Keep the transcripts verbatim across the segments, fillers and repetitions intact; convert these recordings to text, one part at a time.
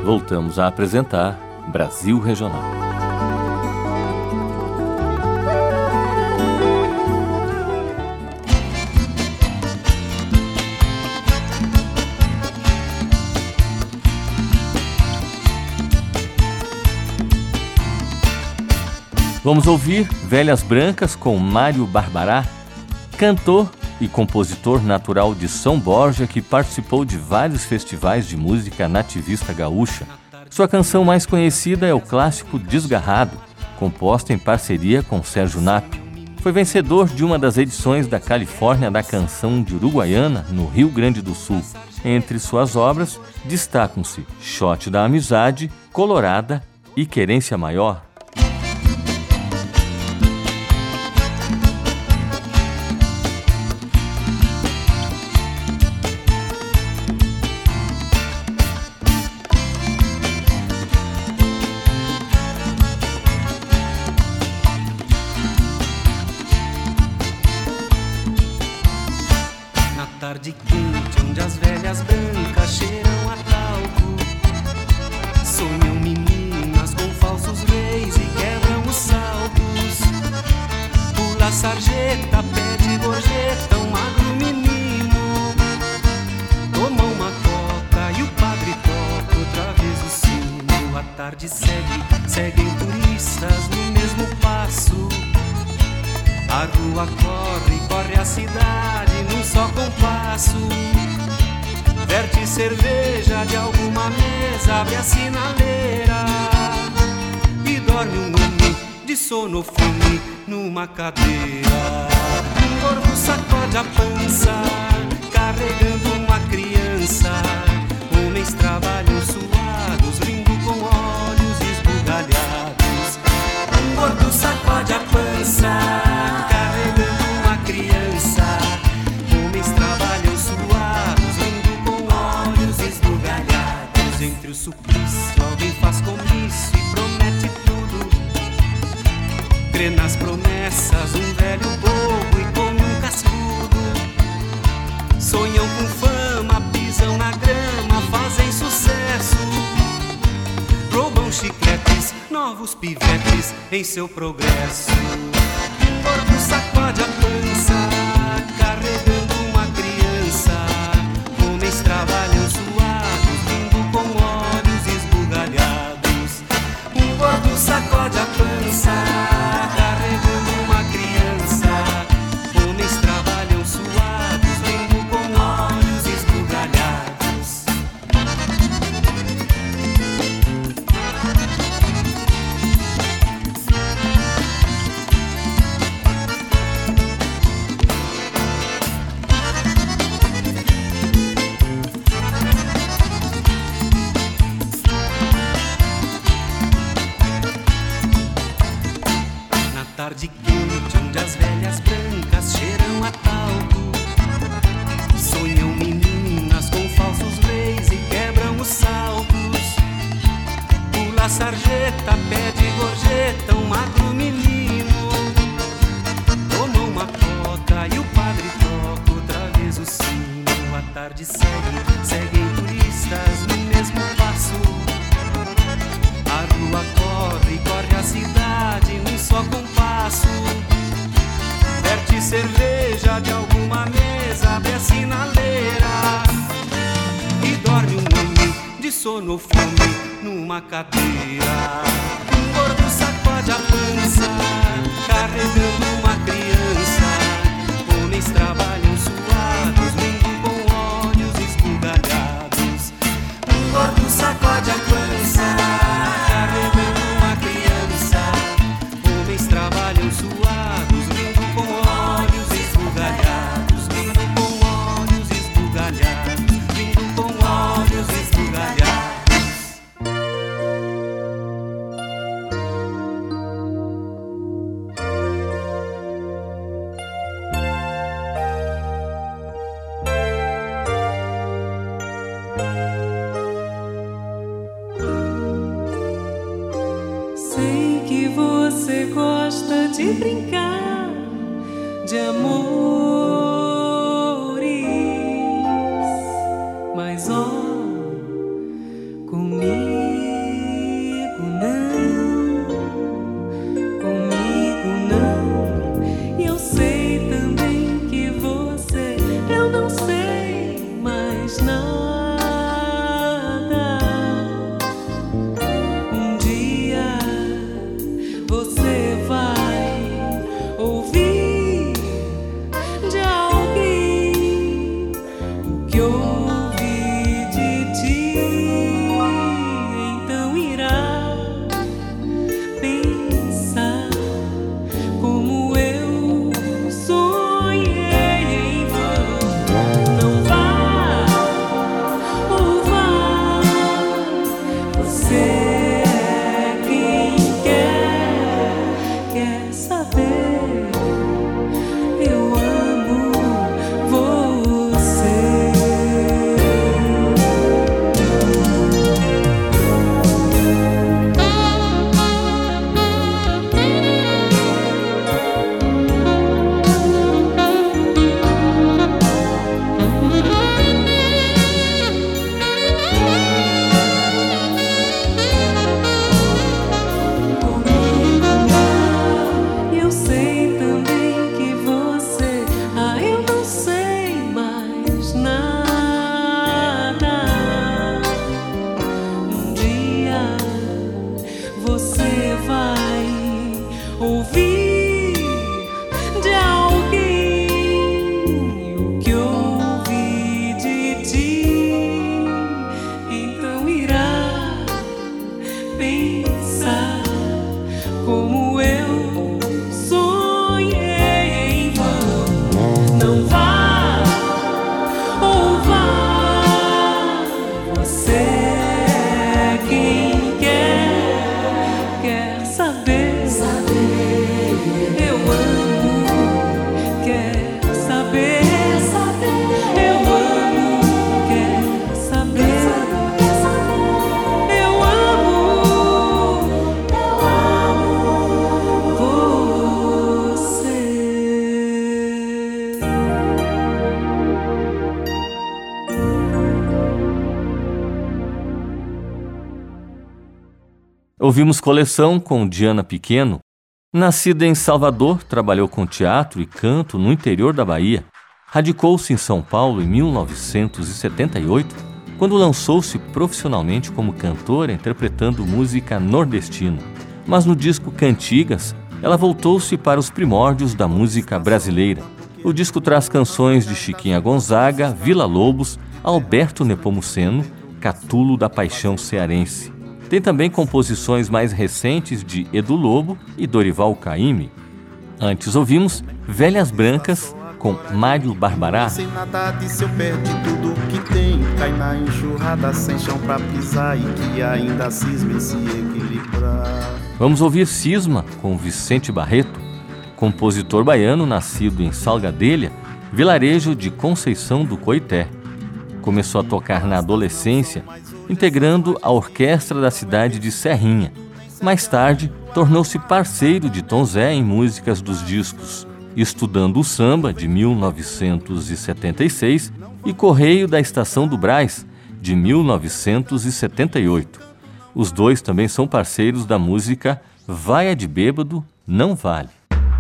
voltamos a apresentar Brasil Regional. Vamos ouvir Velhas Brancas com Mário Barbará, cantor e compositor natural de São Borja que participou de vários festivais de música nativista gaúcha. Sua canção mais conhecida é o clássico Desgarrado, composta em parceria com Sérgio Nappi. Foi vencedor de uma das edições da Califórnia da Canção de Uruguaiana, no Rio Grande do Sul. Entre suas obras, destacam-se Shot da Amizade, Colorada e Querência Maior. Tarde quente, onde as velhas brancas cheiram a talco, sonham meninas com falsos reis e quebram os saltos. Pula a sarjeta, pede gorjeta, um magro menino toma uma coca e o padre toca outra vez o sino. A tarde segue, seguem turistas no mesmo passo. A rua corre, corre a cidade num só compasso. Verte cerveja de alguma mesa, abre a sinaleira e dorme um homem de sono fome numa cadeira. Um gordo sacode a pança, carregando uma criança. Homens trabalham suados, rindo com olhos esbugalhados. Um gordo sacode a pança, carregando uma criança. Homens trabalham suados, rindo com olhos esbugalhados. Entre o suplício alguém faz comício e promete tudo. Crê nas promessas um velho bobo e come um cascudo. Sonham com fama, pisam na grama, fazem sucesso. Roubam chicletes, novos pivetes em seu progresso. Um gordo sacode a pança, carregando uma criança. Homens trabalham suados, rindo com olhos esbugalhados. Um gordo sacode a pança, carregando uma criança. Homens trabalham suados, rindo com olhos esbugalhados. Tarde quente, onde as velhas brancas cheiram a talco, sonham meninas com falsos reis e quebram os saltos. Pula a sarjeta, pede gorjeta, um magro menino toma uma coca e o padre toca outra vez o sino. A tarde segue, seguem turistas no mesmo passo. A rua corre, corre a cidade num só compasso. Verte cerveja de alguma mesa, abre a sinaleira e dorme um homem de sono fome numa cadeira. Um gordo sacode a pança, carregando uma criança. Homens trabalham suados, rindo com olhos esbugalhados. Um gordo sacode a pança, carregando uma criança. Homens trabalham suados, rindo com olhos esbugalhados. Rindo com olhos esbugalhados. Rindo com olhos esbugalhados. Sei que você gosta de brincar de amores, mas ó, comigo Ouvimos Coleção com Diana Pequeno. Nascida em Salvador, trabalhou com teatro e canto no interior da Bahia. Radicou-se em São Paulo em mil novecentos e setenta e oito, quando lançou-se profissionalmente como cantora interpretando música nordestina. Mas no disco Cantigas, ela voltou-se para os primórdios da música brasileira. O disco traz canções de Chiquinha Gonzaga, Vila Lobos, Alberto Nepomuceno, Catulo da Paixão Cearense. Tem também composições mais recentes de Edu Lobo e Dorival Caymmi. Antes ouvimos Velhas Brancas com Mário Barbará. Sem nada disso eu perdi tudo que tem. Cai na enxurrada sem chão pra pisar e que ainda cisma em se equilibrar. Vamos ouvir Cisma com Vicente Barreto, compositor baiano nascido em Salgadelha, vilarejo de Conceição do Coité. Começou a tocar na adolescência, integrando a orquestra da cidade de Serrinha. Mais tarde, tornou-se parceiro de Tom Zé em músicas dos discos Estudando o Samba, de mil novecentos e setenta e seis, e Correio da Estação do Brás, de mil novecentos e setenta e oito. Os dois também são parceiros da música Vaia de Bêbado, Não Vale.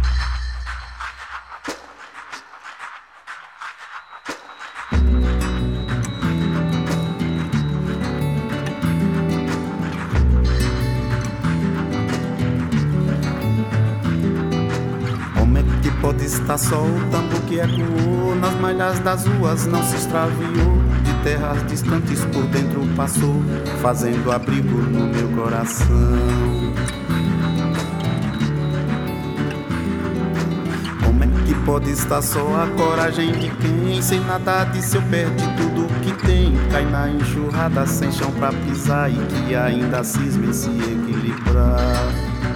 Pode estar só o tambor que ecoou nas malhas das ruas, não se extraviou. De terras distantes por dentro passou, fazendo abrigo no meu coração. Como é que pode estar só a coragem de quem sem nada disso eu perdi tudo que tem? Cai na enxurrada sem chão pra pisar e que ainda cisma em se equilibrar.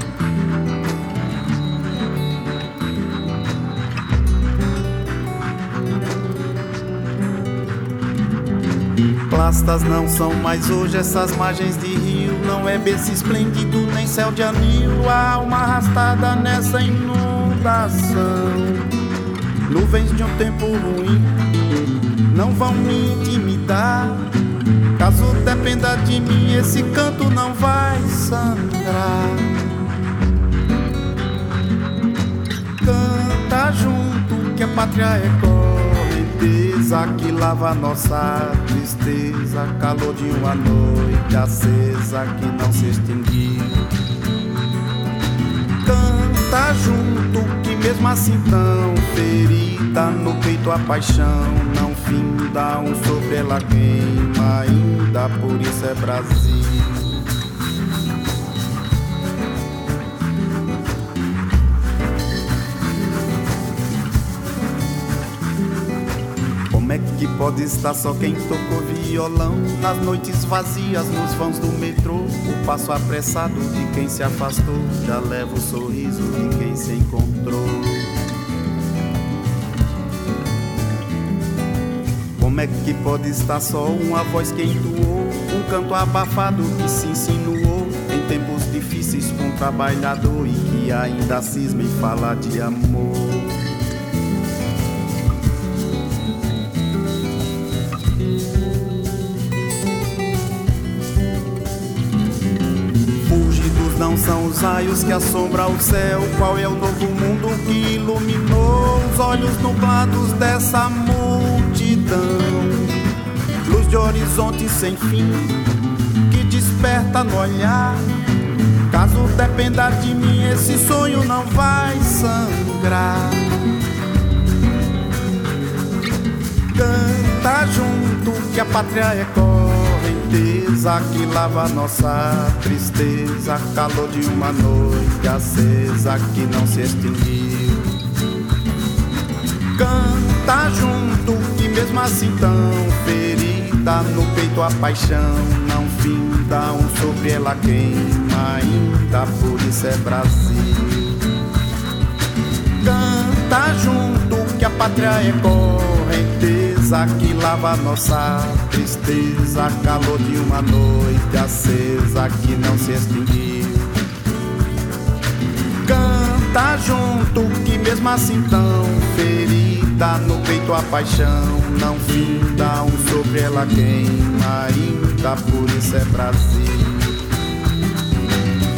Plastas não são mais hoje essas margens de rio. Não é berço esplêndido nem céu de anil. A alma arrastada nessa inundação. Nuvens de um tempo ruim não vão me intimidar. Caso dependa de mim, esse canto não vai sangrar. Canta junto que a pátria é correnteza que lava nossa tristeza, calor de uma noite acesa que não se extinguiu. Canta junto que mesmo assim tão ferida no peito a paixão não finda, um sobre ela queima ainda, por isso é Brasil. Como é que pode estar só quem tocou violão nas noites vazias, nos vãos do metrô? O passo apressado de quem se afastou já leva o sorriso de quem se encontrou. Como é que pode estar só uma voz que entoou um canto abafado que se insinuou em tempos difíceis com um trabalhador e que ainda cisma em falar de amor? Não são os raios que assombram o céu. Qual é o novo mundo que iluminou os olhos nublados dessa multidão? Luz de horizonte sem fim que desperta no olhar. Caso dependa de mim, esse sonho não vai sangrar. Canta junto que a pátria é correnteza que lava nossa tristeza, calor de uma noite acesa que não se extinguiu. Canta junto que mesmo assim tão ferida no peito a paixão não finda, um sobre ela queima ainda, por isso é Brasil. Canta junto que a pátria é correnteza que lava nossa tristeza, calor de uma noite acesa que não se extinguiu. Canta junto que mesmo assim tão ferida no peito a paixão não finda, um sobre ela queima ainda, por isso é Brasil.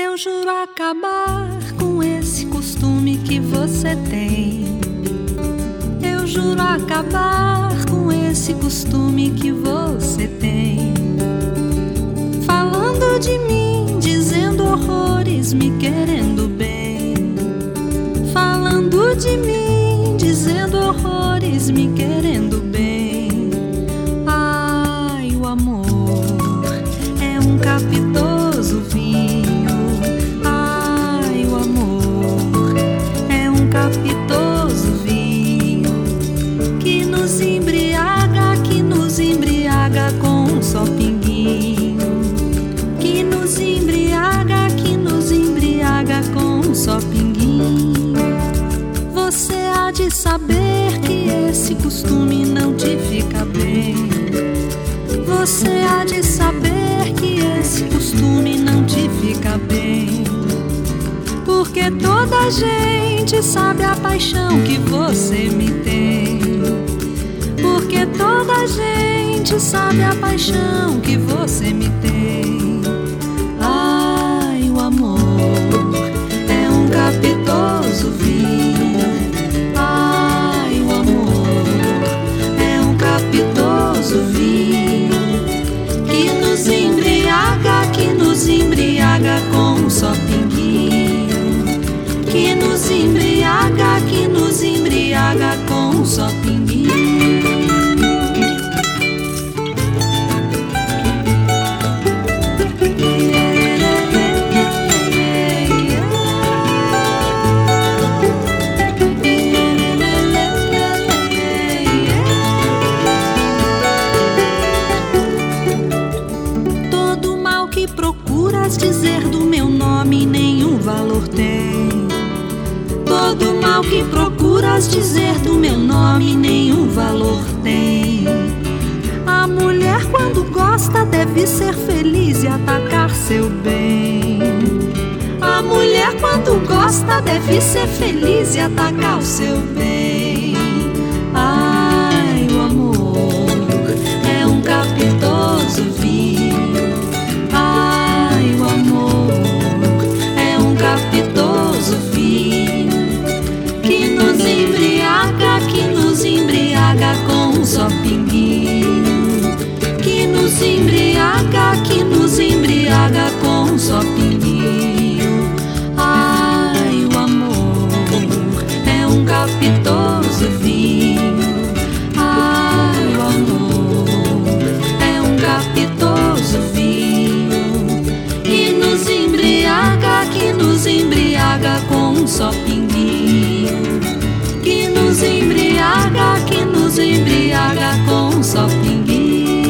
Eu juro acabar com esse costume que você tem. Eu juro acabar com esse costume que você tem. Falando de mim, dizendo horrores, me querendo bem. Falando de mim, dizendo horrores, me querendo bem. Ai, o amor é um capitoso vinho. Ai, o amor é um capitoso vinho que nos embriaga, que nos embriaga com um só pinguinho. Que nos embriaga, que nos embriaga com um só pinguinho. Você há de saber que esse costume não te fica bem. Você há de saber que esse costume não te fica bem. Porque toda gente sabe a paixão que você me tem. Porque toda gente sabe a paixão que você me tem. Ai, o amor é um capitoso vinho. Ai, o amor é um capitoso vinho que nos embriaga, que nos embriaga com um só pinguinho. Que nos embriaga, que nos embriaga com um só pinguinho. Todo mal que procuras dizer do meu nome nenhum valor tem. Todo mal que procuras dizer do meu nome nenhum valor tem. A mulher quando gosta deve ser feliz e atacar seu bem. A mulher quando gosta deve ser feliz e atacar o seu bem. Ai, o amor é um capitoso vinho. Ai, o amor é um capitoso vinho que nos embriaga, que nos embriaga com um só pinguinho. Que nos embriaga, que nos embriaga com um só pinguinho. Ai, o amor é um capitoso vinho. Ai, o amor é um capitoso vinho que nos embriaga, que nos embriaga com um só pinguinho. Que nos embriaga, que nos embriaga com um só pinguinho.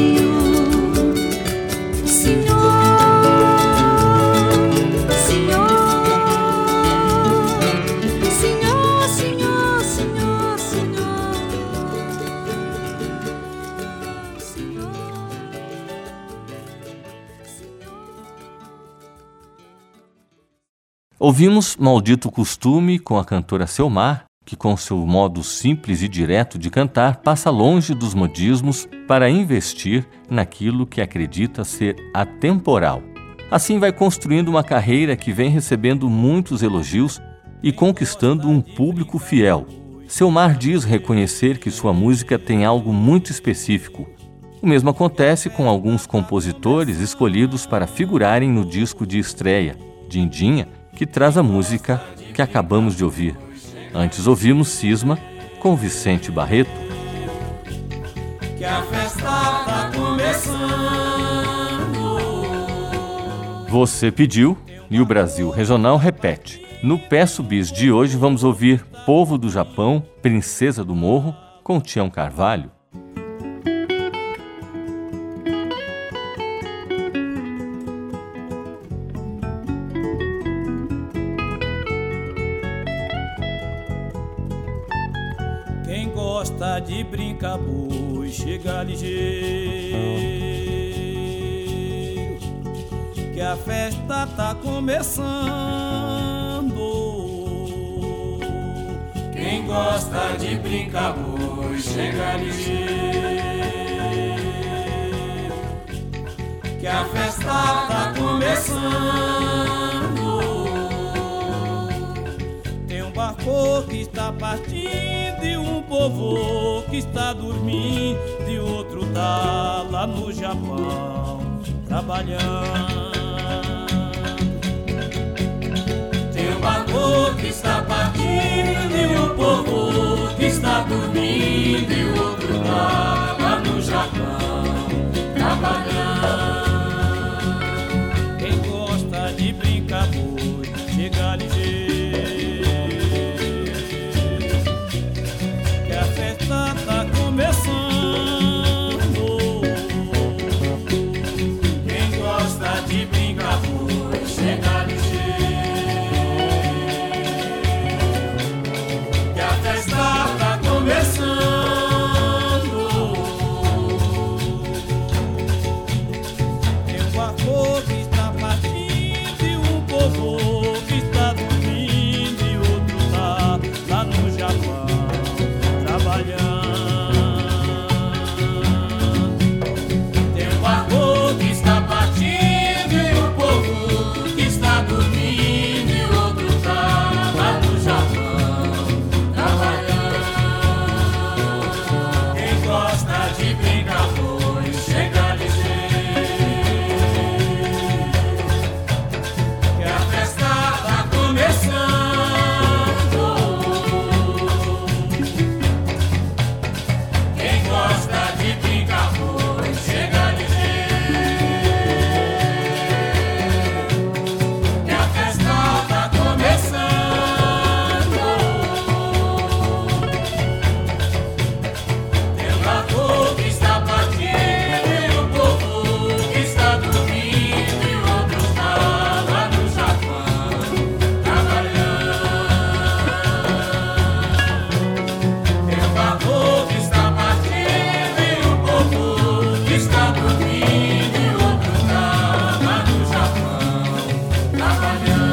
Ouvimos Maldito Costume com a cantora Selmar, que com seu modo simples e direto de cantar passa longe dos modismos para investir naquilo que acredita ser atemporal. Assim vai construindo uma carreira que vem recebendo muitos elogios e conquistando um público fiel. Selmar diz reconhecer que sua música tem algo muito específico. O mesmo acontece com alguns compositores escolhidos para figurarem no disco de estreia, Dindinha, que traz a música que acabamos de ouvir. Antes ouvimos Cisma com Vicente Barreto. Que a festa tá começando. Você pediu e o Brasil Regional repete. No Peço Bis de hoje vamos ouvir Povo do Japão, Princesa do Morro, com Tião Carvalho. Quem gosta de brincar boi, chega ligeiro, que a festa tá começando. Quem gosta de brincar boi, chega ligeiro, que a festa tá começando. que está partindo e um povo que está dormindo e outro tá lá no Japão trabalhando. Tem um barco que está partindo e um povo que está dormindo e outro tá lá no Japão trabalhando. Quem gosta de brincar boi, chega ligeiro, que a festa tá começando. Quem gosta de brincar boi, chega ligeiro, que a festa tá começando. Tem um barco que está partindo e um povo que está dormindo e outro tá lá no Japão trabalhando. Tem um barco que está partindo e um povo que está dormindo e outro tá lá no Japão trabalhando. Quem gosta de brincar boi, chega ligeiro, que a festa tá começando. Quem gosta de brincar boi, chega ligeiro, que a festa tá começando. Tem um barco que está partindo e um povo que está dormindo e outro tá lá no Japão trabalhando. Tem um barco que está partindo e um povo que está dormindo e outro tá lá no Japão trabalhando.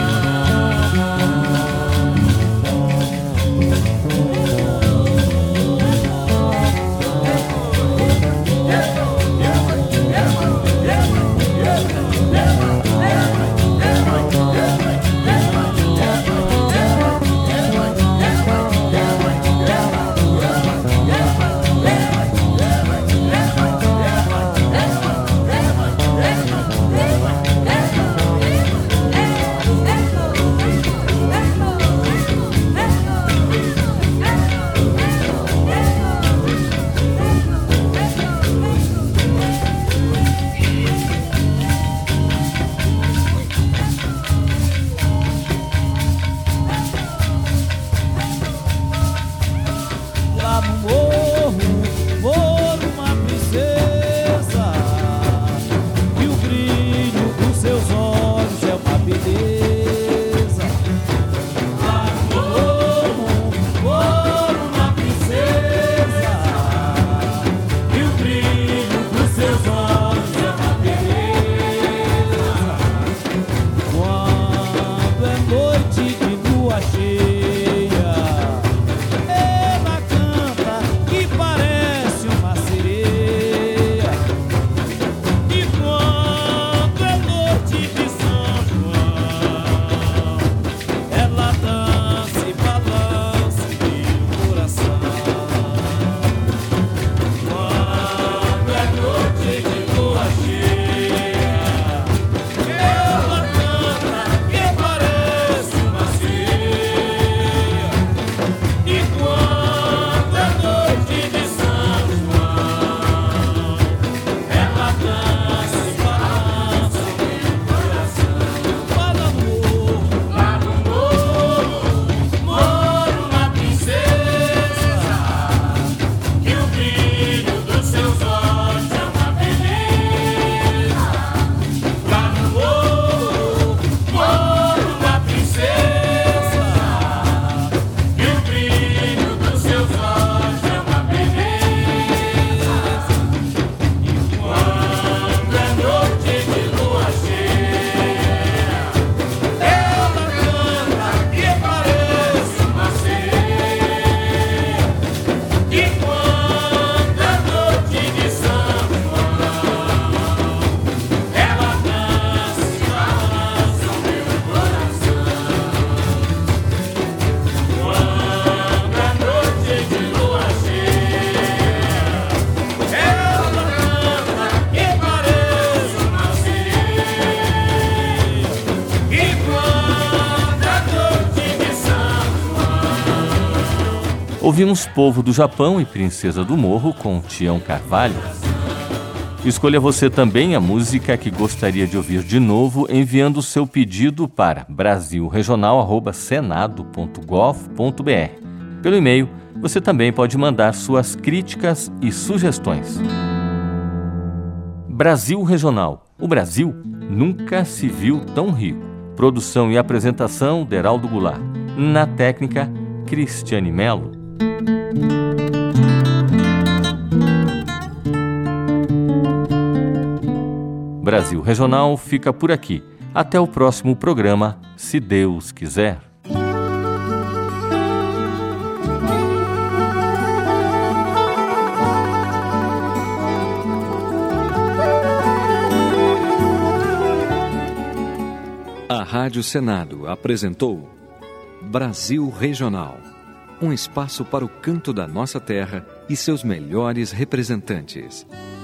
Lá no morro, mora uma princesa, e o brilho dos seus olhos é uma beleza. Lá no morro, mora uma princesa, e o brilho dos seus olhos é uma beleza. Quando é noite de lua cheia, ela canta que parece uma sereia. E quando é noite de São João, Ouvimos Povo do Japão e Princesa do Morro com Tião Carvalho. Escolha você também a música que gostaria de ouvir de novo, enviando o seu pedido para brasil regional arroba senado ponto gov ponto br. Pelo e-mail, você também pode mandar suas críticas e sugestões. Brasil Regional. O Brasil nunca se viu tão rico. Produção e apresentação, Deraldo Goulart. Na técnica, Cristiane Melo. Brasil Regional fica por aqui. Até o próximo programa, se Deus quiser. A Rádio Senado apresentou Brasil Regional, um espaço para o canto da nossa terra e seus melhores representantes.